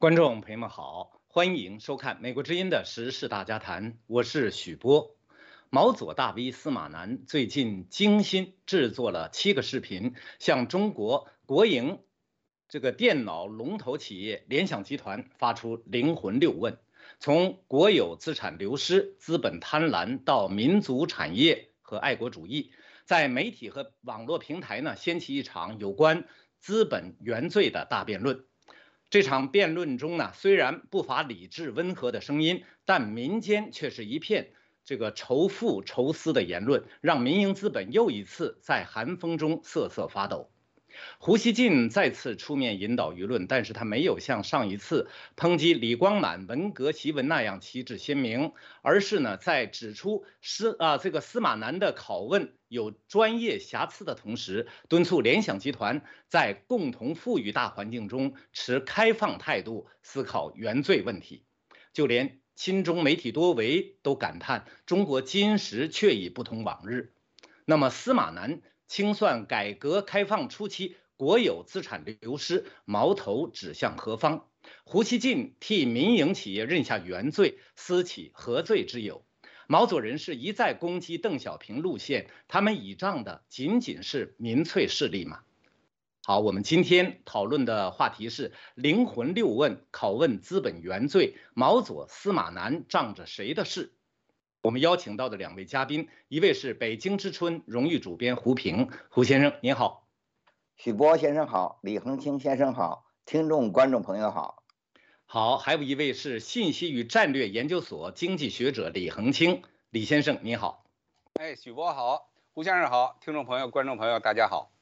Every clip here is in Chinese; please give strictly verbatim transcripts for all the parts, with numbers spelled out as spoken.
观众朋友们好，欢迎收看美国之音的时事大家谈，我是许波。毛左大 V 司马南最近精心制作了七个视频，向中国国营这个电脑龙头企业联想集团发出灵魂六问，从国有资产流失、资本贪婪到民族产业和爱国主义，在媒体和网络平台呢掀起一场有关资本原罪的大辩论。这场辩论中呢，虽然不乏理智温和的声音，但民间却是一片这个仇富仇私的言论，让民营资本又一次在寒风中瑟瑟发抖。胡锡进再次出面引导舆论，但是他没有像上一次抨击李光满文革檄文那样旗帜鲜明，而是呢在指出司啊这个司马南的拷问有专业瑕疵的同时，敦促联想集团在共同富裕大环境中持开放态度思考原罪问题。就连亲中媒体多维都感叹中国今时却已不同往日。那么司马南清算改革开放初期国有资产流失，矛头指向何方？胡锡进替民营企业认下原罪，私起何罪之有？毛左人士一再攻击邓小平路线，他们倚仗的仅仅是民粹势力吗？好，我们今天讨论的话题是灵魂六问，拷问资本原罪，毛左司马南仗着谁的事？我们邀请到的两位嘉宾，一位是北京之春荣誉主编胡平，胡先生您好。 许波先生好，李恒清先生好，听众观众朋友好。 好，还有一位是信息与战略研究所经济学者李恒清，李先生您好。 哎，许波好，胡先生好，听众朋友、观众朋友大家好。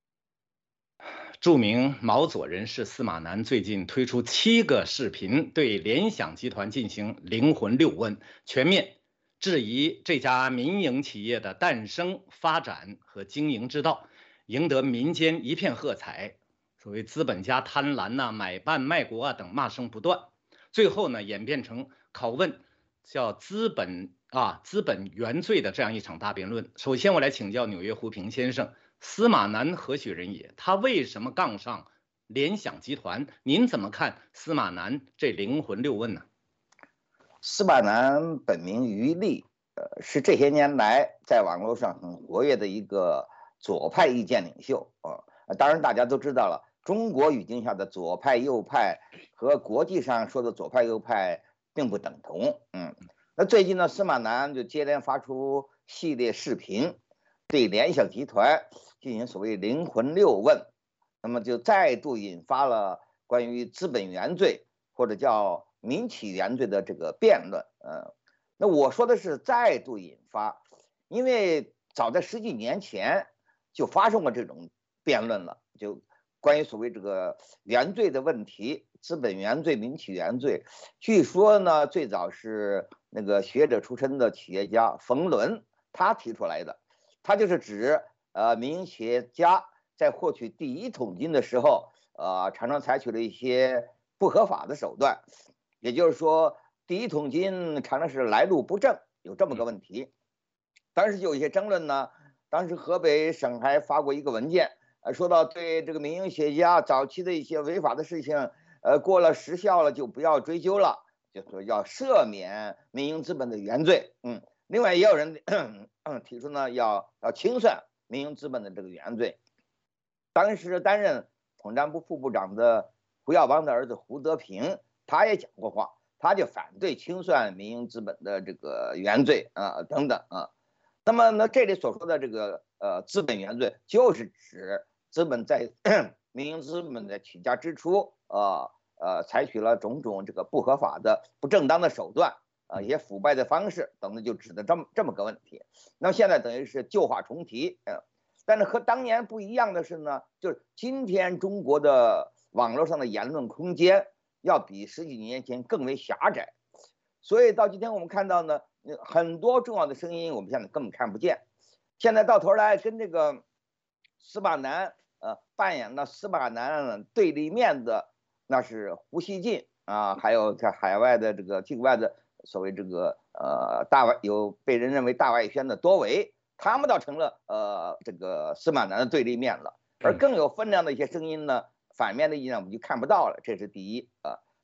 著名毛左人士司马南最近推出七个视频，对联想集团进行灵魂六问，全面质疑这家民营企业的诞生、发展和经营之道，赢得民间一片喝彩。所谓资本家贪婪呐、啊、买办卖国啊等骂声不断，最后呢演变成拷问叫资本啊资本原罪的这样一场大辩论。首先我来请教纽约胡平先生，司马南何许人也？他为什么杠上联想集团？您怎么看司马南这灵魂六问呢？ 司马南本名于立，呃，是这些年来在网络上很活跃的一个左派意见领袖啊。当然，大家都知道了，中国语境下的左派右派和国际上说的左派右派并不等同。嗯，那最近呢，司马南就接连发出系列视频，对联想集团进行所谓灵魂六问，那么就再度引发了关于资本原罪或者叫民企原罪的这个辩论。呃，那我说的是再度引发，因为早在十几年前就发生过这种辩论了，就关于所谓这个原罪的问题，资本原罪、民企原罪。据说呢，最早是那个学者出身的企业家冯仑他提出来的，他就是指呃民营企业家在获取第一桶金的时候，呃常常采取了一些不合法的手段。也就是说，第一桶金常常是来路不正，有这么个问题。当时就有一些争论呢。当时河北省还发过一个文件，呃，说到对这个民营企业家早期的一些违法的事情，呃，过了时效了就不要追究了，就说要赦免民营资本的原罪。嗯，另外也有人嗯提出呢，要要清算民营资本的这个原罪。当时担任统战部副部长的胡耀邦的儿子胡德平，他也讲过话，他就反对清算民营资本的这个原罪啊、呃、等等啊。那么呢，这里所说的这个呃资本原罪，就是指资本在民营资本的起家之初，呃呃采取了种种这个不合法的、不正当的手段，呃一些腐败的方式等等，就指的这么这么个问题。那么现在等于是旧话重提，呃，但是和当年不一样的是呢，就是今天中国的网络上的言论空间要比十几年前更为狭窄，所以到今天我们看到呢。很多重要的声音我们现在根本看不见，现在到头来跟这个司马南呃扮演了司马南对立面的那是胡锡进啊，还有在海外的这个境外的所谓这个呃大外有被人认为大外宣的多维，他们倒成了呃这个司马南的对立面了。而更有分量的一些声音呢，反面的意见我们就看不到了，这是第一啊。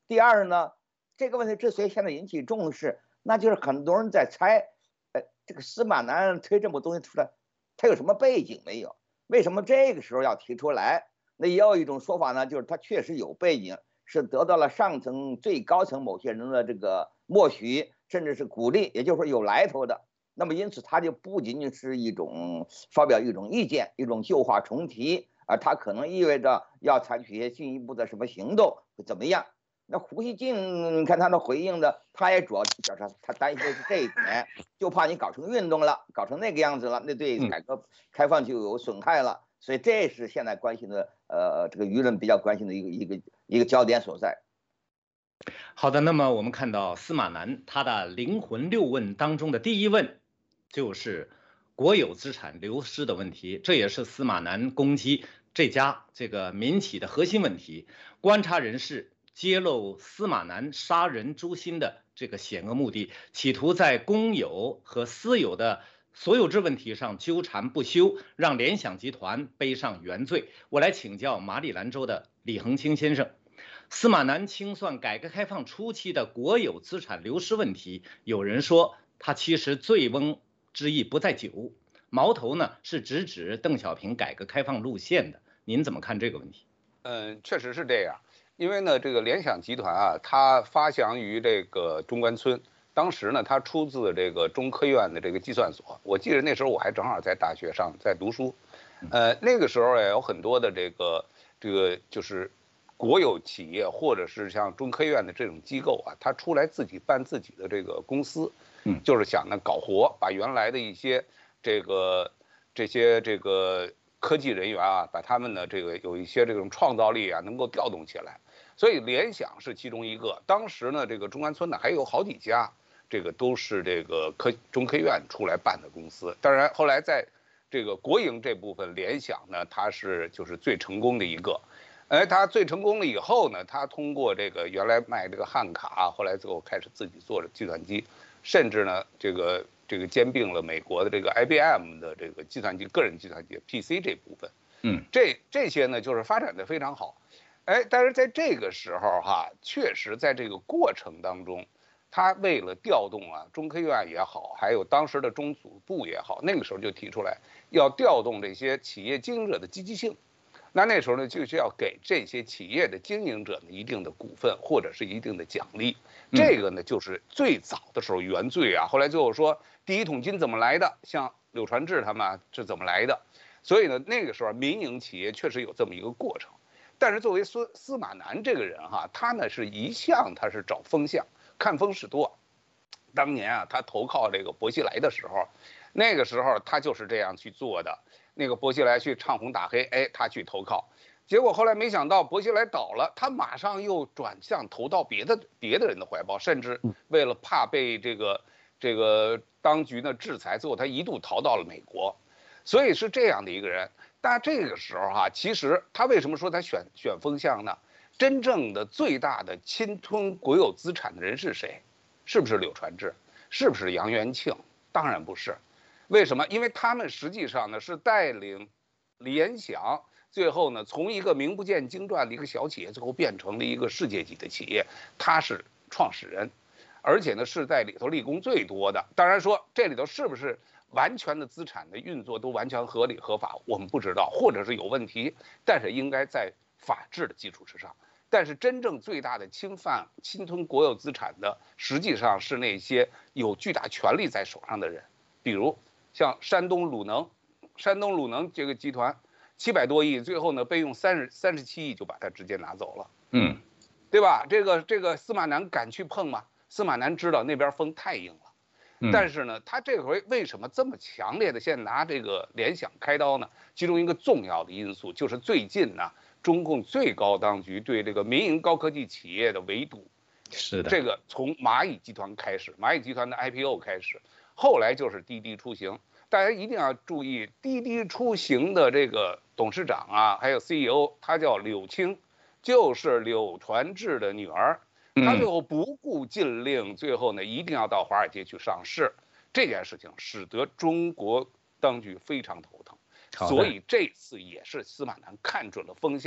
第二呢，这个问题之所以现在引起重视，那就是很多人在猜，呃，这个司马南推这么东西出来，他有什么背景没有？为什么这个时候要提出来？那也有一种说法呢，就是他确实有背景，是得到了上层最高层某些人的这个默许，甚至是鼓励，也就是说有来头的。那么因此，他就不仅仅是一种发表一种意见，一种旧话重提，而他可能意味着要采取一些进一步的什么行动，会怎么样？那胡锡进，你看他的回应的，他也主要表示他担心的是这一点，就怕你搞成运动了，搞成那个样子了，那对改革开放就有损害了。所以这是现在关心的，呃，这个舆论比较关心的一个一个一个焦点所在。 好的，那么我们看到司马南他的灵魂六问当中的第一问就是国有资产流失的问题，这也是司马南攻击这家这个民企的核心问题。观察人士揭露司马南杀人诛心的这个险恶目的，企图在公有和私有的所有制问题上纠缠不休，让联想集团背上原罪。我来请教马里兰州的李恒清先生。司马南清算改革开放初期的国有资产流失问题，有人说他其实醉翁之意不在酒，矛头呢是直指邓小平改革开放路线的。您怎么看这个问题？ 嗯，确实是这样。因为呢，这个联想集团啊，它发祥于这个中关村，当时呢，它出自这个中科院的这个计算所。我记得那时候我还正好在大学上在读书，呃，那个时候也有很多的这个这个就是国有企业或者是像中科院的这种机构啊，它出来自己办自己的这个公司， 嗯， 就是想呢搞活，把原来的一些这个这些这个科技人员啊，把他们的这个有一些这种创造力啊，能够调动起来。所以联想是其中一个。当时呢，这个中关村呢还有好几家，这个都是这个科中科院出来办的公司。当然后来在这个国营这部分，联想呢它是就是最成功的一个。哎，他最成功了以后呢，他通过这个原来卖这个汉卡，后来最后开始自己做计算机，甚至呢，这个这个兼并了美国的这个 I B M 的这个计算机个人计算机 P C 这部分， 嗯， 这这些呢就是发展的非常好，哎，但是在这个时候哈，确实在这个过程当中，他为了调动啊中科院也好，还有当时的中组部也好，那个时候就提出来要调动这些企业经营者的积极性。那那时候呢，就是要给这些企业的经营者呢一定的股份或者是一定的奖励。这个呢，就是最早的时候原罪啊。后来最后说第一桶金怎么来的，像柳传志他们是怎么来的。所以呢，那个时候民营企业确实有这么一个过程。但是作为司司马南这个人哈，他呢是一向他是找风向，看风使舵。当年啊，他投靠这个薄熙来的时候，那个时候他就是这样去做的。那个薄熙来去唱红打黑，哎，他去投靠，结果后来没想到薄熙来倒了，他马上又转向投到别的别的人的怀抱，甚至为了怕被这个这个当局呢制裁，最后他一度逃到了美国，所以是这样的一个人。但这个时候哈、啊，其实他为什么说他选选风向呢？真正的最大的侵吞国有资产的人是谁？是不是柳传志？是不是杨元庆？当然不是。为什么？因为他们实际上呢是带领联想，最后呢从一个名不见经传的一个小企业，最后变成了一个世界级的企业。他是创始人，而且呢是在里头立功最多的。当然说这里头是不是完全的资产的运作都完全合理合法，我们不知道，或者是有问题，但是应该在法治的基础之上。但是真正最大的侵犯、侵吞国有资产的，实际上是那些有巨大权力在手上的人，比如像山东鲁能，山东鲁能这个集团七百多亿，最后呢被用三十三十七亿就把它直接拿走了， 嗯， 对吧？这个这个司马南敢去碰吗？司马南知道那边风太硬了，但是呢，他这回为什么这么强烈的先拿这个联想开刀呢？其中一个重要的因素就是最近呢，中共最高当局对这个民营高科技企业的围堵， 是的， 这个从蚂蚁集团开始，蚂蚁集团的 I P O 开始。后来就是滴滴出行，大家一定要注意，滴滴出行的这个董事长啊，还有 C E O， 他叫柳青，就是柳传志的女儿。他最后不顾禁令，最后呢一定要到华尔街去上市。这件事情使得中国当局非常头疼，所以这次也是司马南看准了风向，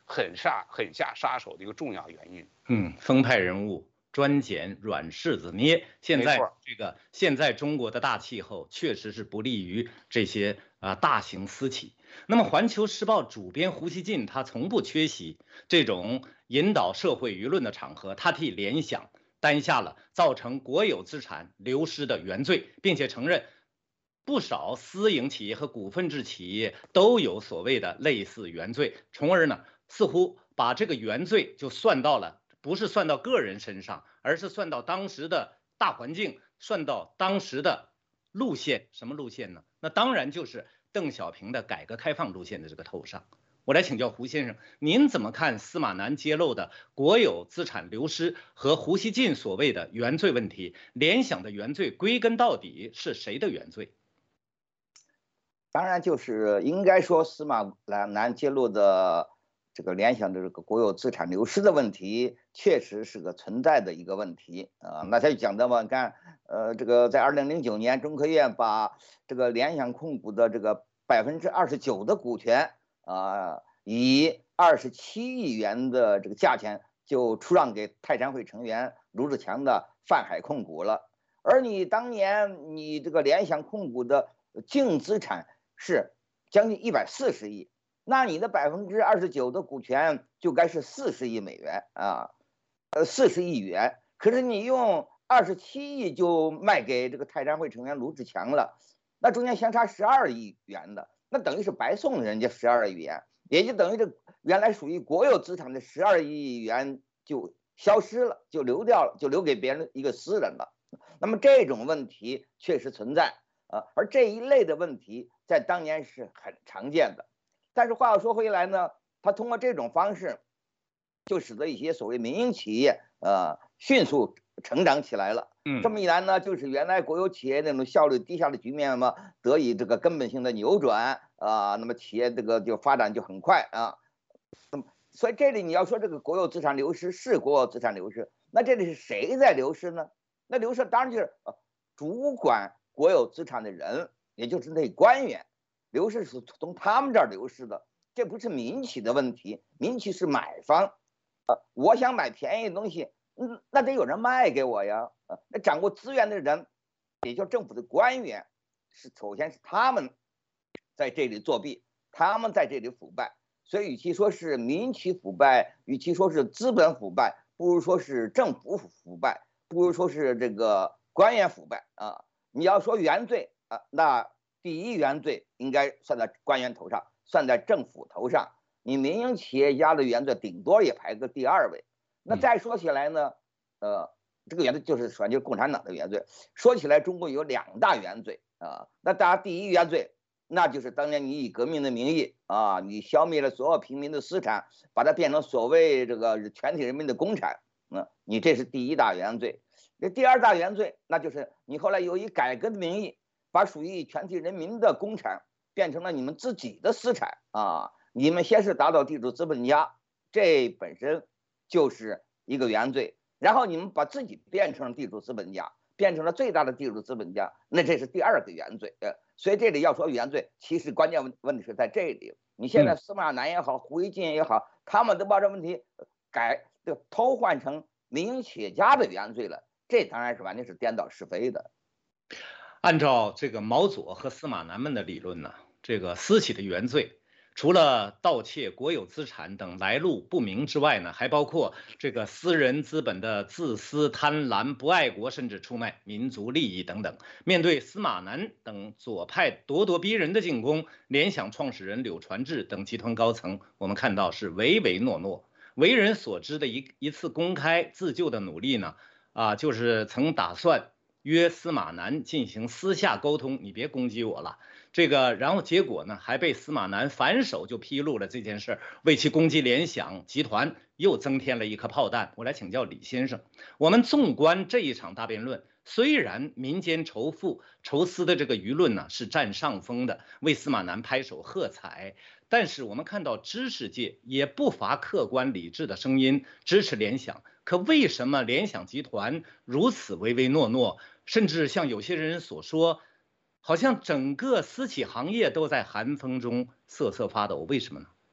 狠下狠下杀手的一个重要原因。 嗯，风派人物专捡软柿子捏。现在没错这个现在中国的大气候确实是不利于这些啊、大型私企。那么，《环球时报》主编胡锡进他从不缺席这种引导社会舆论的场合，他替联想担下了造成国有资产流失的原罪，并且承认不少私营企业和股份制企业都有所谓的类似原罪，从而呢，似乎把这个原罪就算到了，不是算到个人身上，而是算到当时的大环境，算到当时的路线。什么路线呢？那当然就是邓小平的改革开放路线的这个头上。我来请教胡先生，您怎么看司马南揭露的国有资产流失和胡锡进所谓的原罪问题？联想的原罪归根到底是谁的原罪？ 当然，就是应该说司马南揭露的这个联想的这个国有资产流失的问题，确实是个存在的一个问题啊。那他就讲的嘛，看，呃，这个在二零零九年，中科院把这个联想控股的这个百分之二十九的股权啊，以二十七亿元的这个价钱就出让给泰山会成员卢志强的泛海控股了。而你当年你这个联想控股的净资产是将近一百四十亿，那你的百分之二十九的股权就该是四十亿美元啊，呃，四十亿元。可是你用二十七亿就卖给这个泰山会成员卢志强了，那中间相差十二亿元的，那等于是白送人家十二亿元，也就等于这原来属于国有资产的十二亿元就消失了，就流掉了，就留给别人一个私人了。那么这种问题确实存在。呃，而这一类的问题在当年是很常见的，但是话又说回来呢，他通过这种方式，就使得一些所谓民营企业呃迅速成长起来了。 嗯， 这么一来呢，就是原来国有企业那种效率低下的局面嘛，得以这个根本性的扭转啊、呃，那么企业这个就发展就很快啊。那么，所以这里你要说这个国有资产流失是国有资产流失，那这里是谁在流失呢？那流失当然就是呃主管国有资产的人，也就是那官员，流失是从他们这儿流失的，这不是民企的问题，民企是买方，呃，我想买便宜的东西，嗯，那得有人卖给我呀，呃，那掌握资源的人，也就是政府的官员，是首先是他们在这里作弊，他们在这里腐败，所以与其说是民企腐败，与其说是资本腐败，不如说是政府腐败，不如说是这个官员腐败啊。你要说原罪啊，那第一原罪应该算在官员头上，算在政府头上。你民营企业家的原罪顶多也排个第二位。那再说起来呢，呃，这个原罪就是说就是共产党的原罪。说起来，中国有两大原罪啊。那当然，第一原罪那就是当年你以革命的名义啊，你消灭了所有平民的私产，把它变成所谓这个全体人民的公产，那、嗯、你这是第一大原罪。这第二大原罪，那就是你后来有以改革的名义，把属于全体人民的公产变成了你们自己的私产啊！你们先是打倒地主资本家，这本身就是一个原罪。然后你们把自己变成了地主资本家，变成了最大的地主资本家，那这是第二个原罪。呃，所以这里要说原罪，其实关键问问题是在这里。你现在司马南也好，胡锡进也好，他们都把这问题改就偷换成民营企业家的原罪了。这当然是完全是颠倒是非的。 按照这个毛左和司马南们的理论呢，这个私企的原罪，除了盗窃国有资产等来路不明之外呢，还包括这个私人资本的自私、贪婪、不爱国，甚至出卖民族利益等等。面对司马南等左派咄咄逼人的进攻，联想创始人柳传志等集团高层，我们看到是唯唯诺诺。为人所知的一一次公开自救的努力呢？啊，就是曾打算约司马南进行私下沟通，你别攻击我了。这个，然后结果呢，还被司马南反手就披露了这件事，为其攻击联想集团又增添了一颗炮弹。我来请教李先生，我们纵观这一场大辩论，虽然民间仇富仇私的这个舆论呢是占上风的，为司马南拍手喝彩，但是我们看到知识界也不乏客观理智的声音支持联想。可为什么联想集团如此唯唯诺诺，甚至像有些人所说，好像整个私企行业都在寒风中瑟瑟发抖？为什么呢？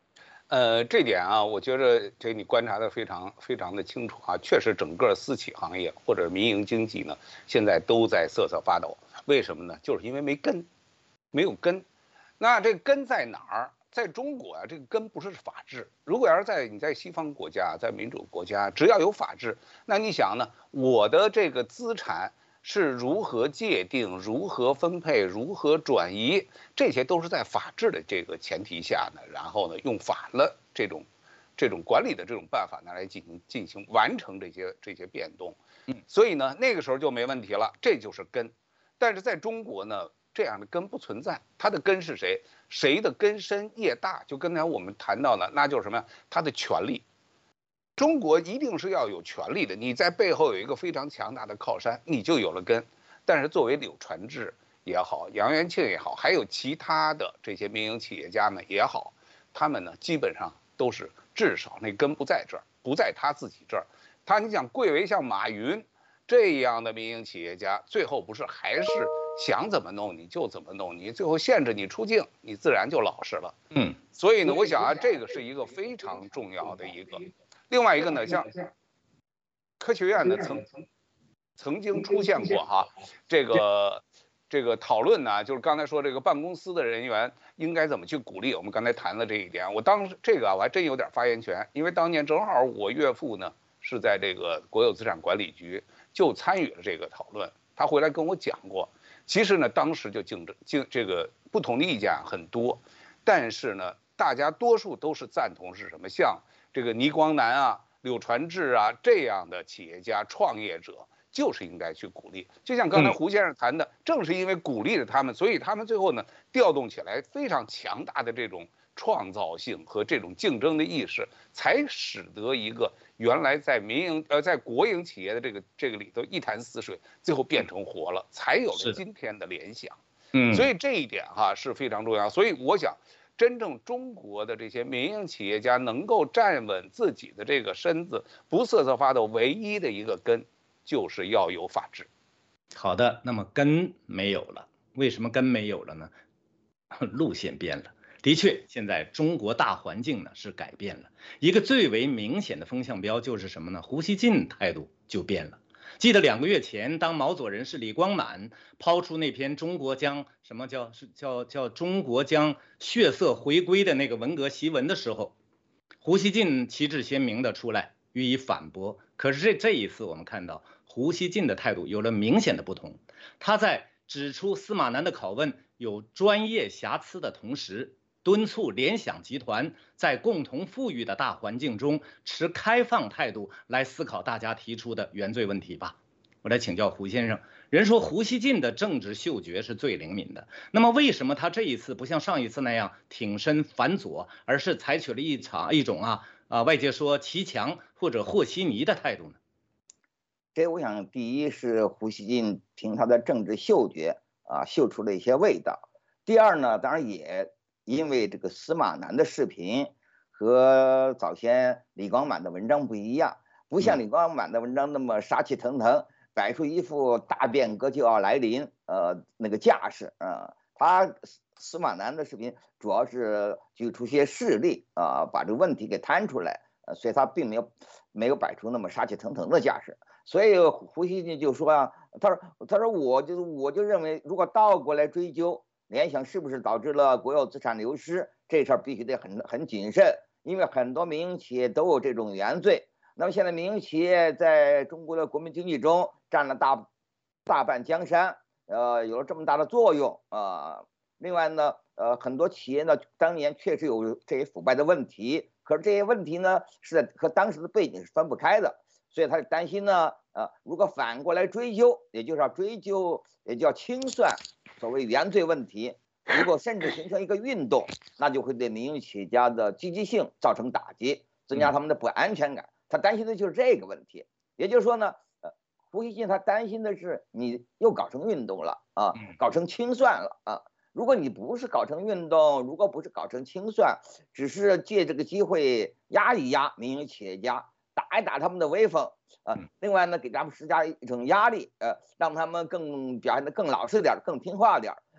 呃，这点啊，我觉得这你观察的非常非常的清楚啊，确实整个私企行业或者民营经济呢，现在都在瑟瑟发抖。为什么呢？就是因为没根，没有根。那这根在哪儿？在中国啊，这个根不是法治。如果要是在你在西方国家，在民主国家，只要有法治，那你想呢？我的这个资产是如何界定、如何分配、如何转移，这些都是在法治的这个前提下呢，然后呢，用法了这种这种管理的这种办法呢来进行进行完成这些这些变动。嗯，所以呢，那个时候就没问题了，这就是根。但是在中国呢，这样的根不存在，它的根是谁？谁的根深叶大？就刚才我们谈到的，那就是什么呀？他的权力。中国一定是要有权力的，你在背后有一个非常强大的靠山，你就有了根。但是作为柳传志也好，杨元庆也好，还有其他的这些民营企业家们也好，他们呢基本上都是至少那根不在这儿，不在他自己这儿。他你想贵为像马云这样的民营企业家，最后不是还是想怎么弄你就怎么弄，你最后限制你出境，你自然就老实了。嗯，所以呢，我想啊，这个是一个非常重要的一个。另外一个呢，像科学院呢曾曾经出现过哈，这个这个讨论呢，就是刚才说这个办公司的人员应该怎么去鼓励。我们刚才谈了这一点，我当时这个啊，我还真有点发言权，因为当年正好我岳父呢是在这个国有资产管理局，就参与了这个讨论。他回来跟我讲过，其实呢，当时就竞争竞这个不同的意见很多，但是呢，大家多数都是赞同是什么？像这个倪光南啊、柳传志啊这样的企业家、创业者，就是应该去鼓励。就像刚才胡先生谈的，嗯、正是因为鼓励了他们，所以他们最后呢，调动起来非常强大的这种创造性和这种竞争的意识，才使得一个原来在民营呃在国营企业的这个这个里头一潭死水，最后变成活了，才有了今天的联想。嗯，所以这一点哈是非常重要。所以我想。真正中国的这些民营企业家能够站稳自己的这个身子，不瑟瑟发抖，唯一的一个根就是要有法治。 好的，那么根没有了，为什么根没有了呢？路线变了。的确，现在中国大环境呢是改变了，一个最为明显的风向标就是什么呢？胡锡进态度就变了。记得两个月前，当毛左人士李光满抛出那篇中国将什么叫是叫叫中国将血色回归的那个文革檄文的时候，胡锡进旗帜鲜明的出来予以反驳。可是这这一次我们看到胡锡进的态度有了明显的不同，他在指出司马南的拷问有专业瑕疵的同时，敦促联想集团在共同富裕的大环境中持开放态度来思考大家提出的原罪问题吧。我来请教胡先生，人说胡锡进的政治嗅觉是最灵敏的，那么为什么他这一次不像上一次那样挺身反左，而是采取了一场一种啊啊外界说骑墙或者和稀泥的态度呢？ 这我想，第一是胡锡进凭他的政治嗅觉啊，嗅出了一些味道。第二呢，当然也因为这个司马南的视频和早先李光满的文章不一样，不像李光满的文章那么杀气腾腾，摆出一副大变革就要来临呃那个架势啊。他司马南的视频主要是举出些事例啊，把这个问题给摊出来，呃，所以他并没有没有摆出那么杀气腾腾的架势。所以胡锡进就说啊，他说他说我就我就认为，如果倒过来追究联想是不是导致了国有资产流失，这事儿必须得很很谨慎，因为很多民营企业都有这种原罪。那么现在民营企业在中国的国民经济中占了大大半江山，呃，有了这么大的作用啊、呃。另外呢，呃，很多企业呢当年确实有这些腐败的问题，可是这些问题呢是和当时的背景是分不开的。所以他担心呢，呃，如果反过来追究，也就是要追究，也叫清算所谓原罪问题，如果甚至形成一个运动，那就会对民营企业家的积极性造成打击，增加他们的不安全感。他担心的就是这个问题。也就是说呢，呃，胡锡进他担心的是你又搞成运动了啊，搞成清算了啊。如果你不是搞成运动，如果不是搞成清算，只是借这个机会压一压民营企业家，打一打他们的威风啊、呃，另外呢，给他们施加一种压力，呃，让他们更表现得更老实点，更听话点，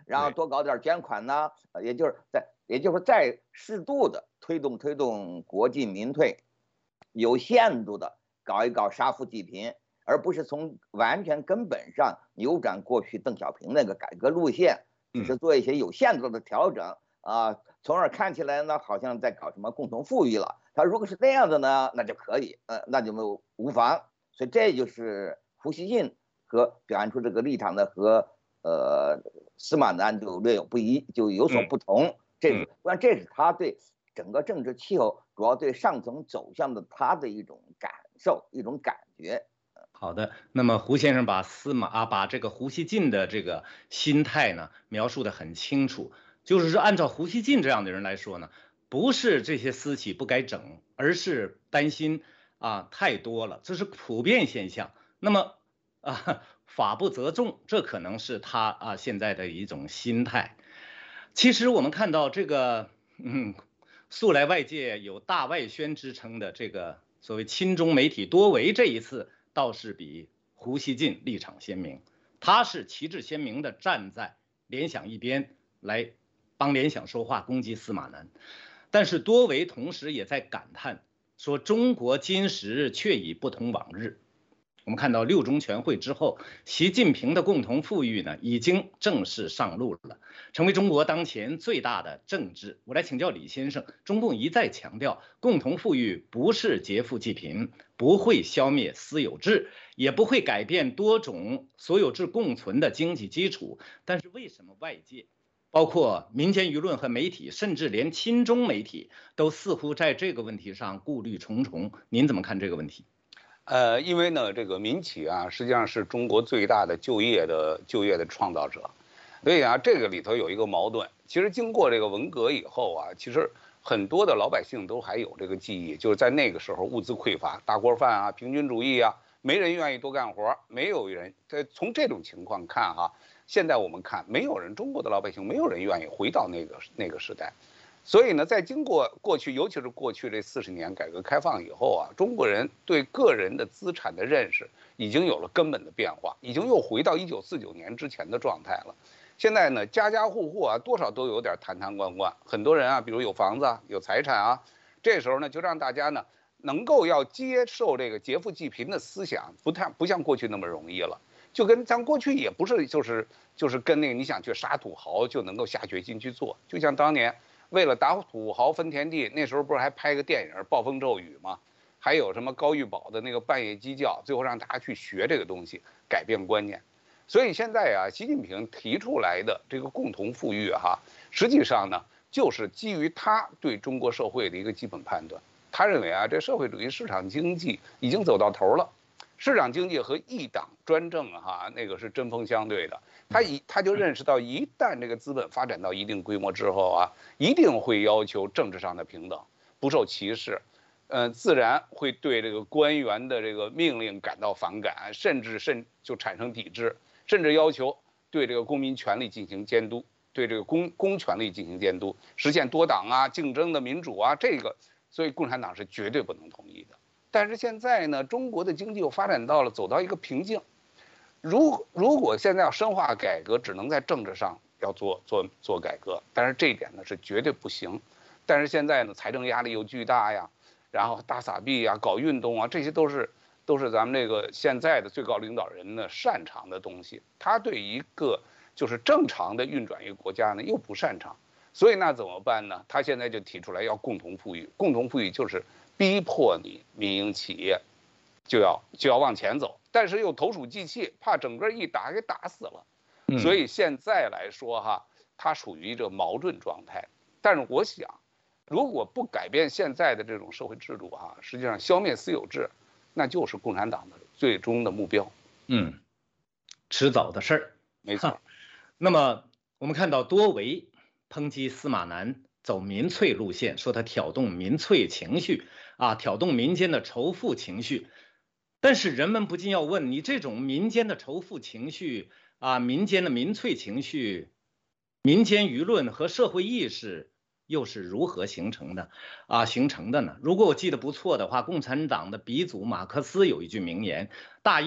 然后多搞点捐款呐，也就是在也就是再适度的推动推动国进民退，有限度的搞一搞杀富济贫，而不是从完全根本上扭转过去邓小平那个改革路线，只是做一些有限度的调整啊，从而看起来呢好像在搞什么共同富裕了。他如果是那样的呢，那就可以，呃，那就没有无妨。所以这就是胡锡进和表现出这个立场的和呃司马南就略有不一，就有所不同。嗯、这是，关这是他对整个政治气候，主要对上层走向的他的一种感受，一种感觉。 好的，那么胡先生把司马啊，把这个胡锡进的这个心态呢描述得很清楚，就是说按照胡锡进这样的人来说呢，不是这些私企不该整，而是担心啊太多了，这是普遍现象。那么啊法不责众，这可能是他啊现在的一种心态。其实我们看到这个，嗯，素来外界有大外宣之称的这个所谓亲中媒体多维，这一次倒是比胡锡进立场鲜明，他是旗帜鲜明的站在联想一边来帮联想说话，攻击司马南。但是多维同时也在感叹说，中国今时却已不同往日。我们看到六中全会之后，习近平的共同富裕呢，已经正式上路了，成为中国当前最大的政治。我来请教李先生，中共一再强调，共同富裕不是劫富济贫，不会消灭私有制，也不会改变多种所有制共存的经济基础。但是为什么外界，包括民间舆论和媒体，甚至连亲中媒体，都似乎在这个问题上顾虑重重？您怎么看这个问题？ 呃，因为呢，这个民企啊，实际上是中国最大的就业的就业的创造者，所以啊，这个里头有一个矛盾。其实经过这个文革以后啊，其实很多的老百姓都还有这个记忆，就是在那个时候物资匮乏，大锅饭啊，平均主义啊，没人愿意多干活，没有人。从这种情况看哈，现在我们看，没有人，中国的老百姓没有人愿意回到那个那个时代。所以呢，在经过过去，尤其是过去这四十年改革开放以后啊，中国人对个人的资产的认识已经有了根本的变化，已经又回到一九四九年之前的状态了。现在呢，家家户户啊，多少都有点坛坛罐罐，很多人啊，比如有房子啊，有财产啊，这时候呢，就让大家呢能够要接受这个劫富济贫的思想，不太不像过去那么容易了。就跟咱过去也不是就是就是跟那个你想去杀土豪就能够下决心去做，就像当年。为了打土豪分田地，那时候不是还拍个电影《暴风骤雨》吗？还有什么高玉宝的那个半夜鸡叫，最后让大家去学这个东西，改变观念。所以现在啊，习近平提出来的这个共同富裕哈，实际上呢，就是基于他对中国社会的一个基本判断。他认为啊，这社会主义市场经济已经走到头了，市场经济和一党专政哈，那个是针锋相对的。他一他就认识到，一旦这个资本发展到一定规模之后啊，一定会要求政治上的平等，不受歧视，呃，自然会对这个官员的这个命令感到反感，甚至甚就产生抵制，甚至要求对这个公民权利进行监督，对这个公公权力进行监督，实现多党啊、竞争的民主啊，这个，所以共产党是绝对不能同意的。但是现在呢，中国的经济又发展到了走到一个瓶颈。如如果现在要深化改革，只能在政治上要做做做改革，但是这一点呢是绝对不行。但是现在呢，财政压力又巨大呀，然后大撒币呀，搞运动啊，这些都是都是咱们这个现在的最高领导人呢擅长的东西。他对一个就是正常的运转一个国家呢又不擅长，所以那怎么办呢？他现在就提出来要共同富裕，共同富裕就是逼迫你民营企业就要就要往前走。但是又投鼠忌器，怕整个一打给打死了，所以现在来说哈，它属于这矛盾状态。但是我想，如果不改变现在的这种社会制度哈，实际上消灭私有制，那就是共产党的最终的目标。 嗯，迟早的事儿， 没错。 那么我们看到多维抨击司马南走民粹路线，说他挑动民粹情绪啊，挑动民间的仇富情绪。但是人们不禁要问，你这种民间的仇富情绪啊，民间的民粹情绪，民间舆论和社会意识又是如何形成的啊？形成的呢？如果我记得不错的话，共产党的鼻祖马克思有一句名言，大意呢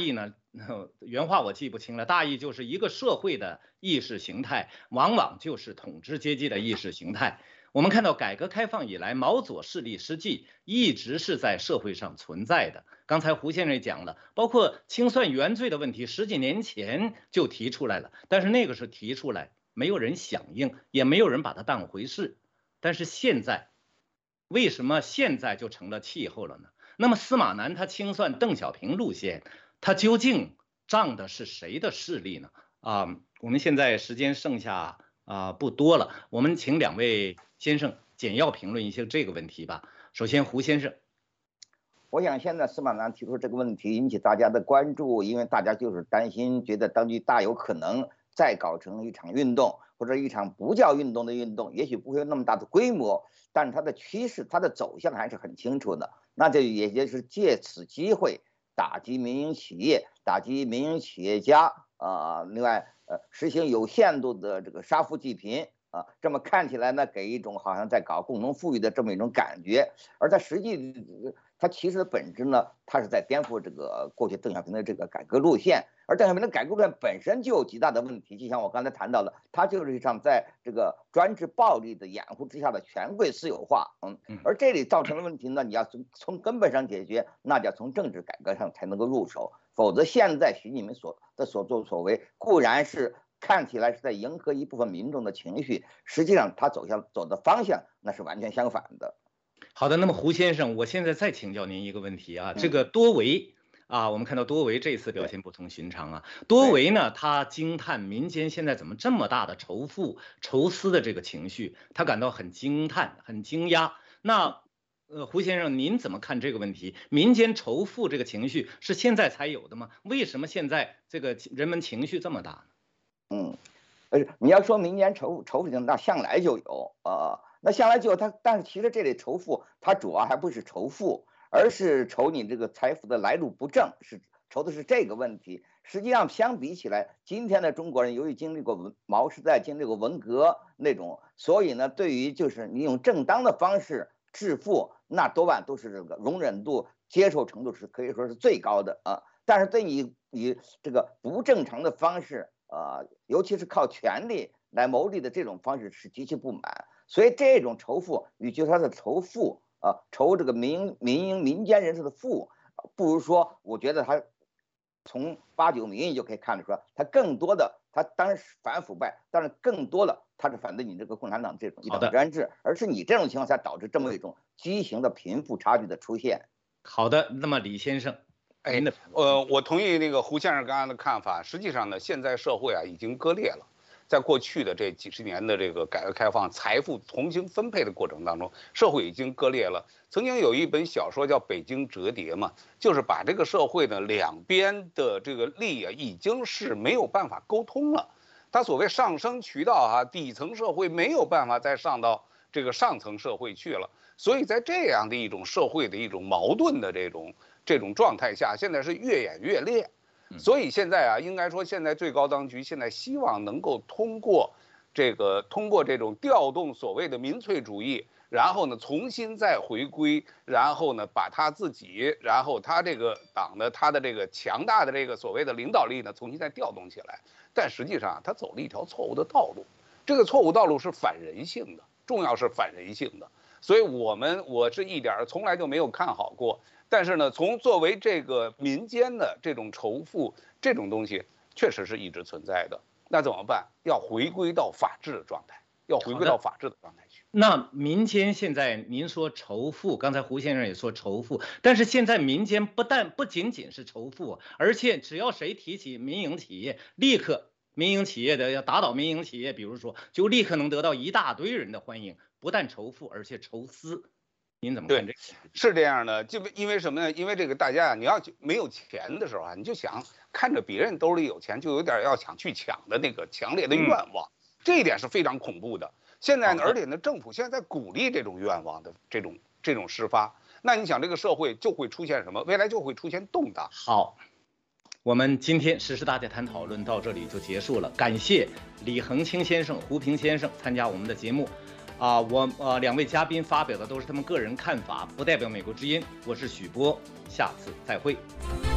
原话我记不清了，大意就是一个社会的意识形态，往往就是统治阶级的意识形态。我们看到改革开放以来，毛左势力实际一直是在社会上存在的。刚才胡先生也讲了，包括清算原罪的问题，十几年前就提出来了，但是那个时候提出来，没有人响应，也没有人把它当回事。但是现在，为什么现在就成了气候了呢？那么司马南他清算邓小平路线，他究竟仗的是谁的势力呢？啊，我们现在时间剩下啊不多了，我们请两位先生简要评论一下这个问题吧。首先，胡先生， 我想现在司马南提出这个问题引起大家的关注，因为大家就是担心，觉得当局大有可能再搞成一场运动，或者一场不叫运动的运动，也许不会有那么大的规模，但是它的趋势、它的走向还是很清楚的。那就也就是借此机会打击民营企业，打击民营企业家啊、呃，另外呃实行有限度的这个杀富济贫啊，这么看起来呢，给一种好像在搞共同富裕的这么一种感觉，而在实际它其实的本质呢，它是在颠覆这个过去邓小平的这个改革路线，而邓小平的改革路线本身就有极大的问题，就像我刚才谈到的，它就是一场在这个专制暴力的掩护之下的权贵私有化，嗯，而这里造成的问题呢，你要从从根本上解决，那就要从政治改革上才能够入手，否则现在习近平所的所作所为固然是看起来是在迎合一部分民众的情绪，实际上他走向走的方向那是完全相反的。 好的，那么胡先生，我现在再请教您一个问题啊，这个多维啊，我们看到多维这次表现不同寻常啊，多维呢，他惊叹民间现在怎么这么大的仇富、仇私的这个情绪，他感到很惊叹、很惊讶。那呃，胡先生，您怎么看这个问题？民间仇富这个情绪是现在才有的吗？为什么现在这个人们情绪这么大呢？ 嗯，呃，你要说民间仇仇富情，那向来就有啊。呃那向来就他，但是其实这类仇富，他主要还不是仇富，而是仇你这个财富的来路不正，是仇的是这个问题。实际上相比起来，今天的中国人由于经历过文毛时代，经历过文革那种，所以呢，对于就是你用正当的方式致富，那多半都是这个容忍度、接受程度是可以说是最高的啊。但是对你以这个不正常的方式，呃，尤其是靠权力来谋利的这种方式是极其不满。所以这种仇富，与其说他的仇富啊，仇这个民民营民间人士的富，不如说，我觉得他从八九民意就可以看得出来，他更多的他当然是反腐败，但是更多的他是反对你这个共产党这种一党专制，而是你这种情况下导致这么一种畸形的贫富差距的出现。 好的，那么李先生， 哎，呃，我同意那个胡先生刚刚的看法。实际上呢，现在社会啊已经割裂了。在过去的这几十年的这个改革开放、财富重新分配的过程当中，社会已经割裂了。曾经有一本小说叫《北京折叠》嘛，就是把这个社会的两边的这个利啊，已经是没有办法沟通了。它所谓上升渠道啊，底层社会没有办法再上到这个上层社会去了。所以在这样的一种社会的一种矛盾的这种这种状态下，现在是越演越烈。所以现在啊，应该说现在最高当局现在希望能够通过这个通过这种调动所谓的民粹主义，然后呢重新再回归，然后呢把他自己，然后他这个党的他的这个强大的这个所谓的领导力呢重新再调动起来。但实际上他走了一条错误的道路，这个错误道路是反人性的，重要是反人性的。所以我们我是一点从来就没有看好过。但是呢，从作为这个民间的这种仇富这种东西，确实是一直存在的。那怎么办？要回归到法治的状态，要回归到法治的状态去。 那民间现在您说仇富，刚才胡先生也说仇富，但是现在民间不但不仅仅是仇富，而且只要谁提起民营企业，立刻民营企业的要打倒民营企业，比如说就立刻能得到一大堆人的欢迎，不但仇富，而且仇私。您怎么看这个？ 是这样的，就因为什么呢？因为这个大家啊，你要没有钱的时候啊，你就想看着别人兜里有钱，就有点要想去抢的那个强烈的愿望，嗯、这一点是非常恐怖的。现在呢，而且呢，政府现在在鼓励这种愿望的这种这种释发，那你想这个社会就会出现什么？未来就会出现动荡。 好，我们今天时事大家谈讨论到这里就结束了，感谢李恒清先生、胡平先生参加我们的节目。啊，我呃两位嘉宾发表的都是他们个人看法，不代表美国之音。我是许波，下次再会。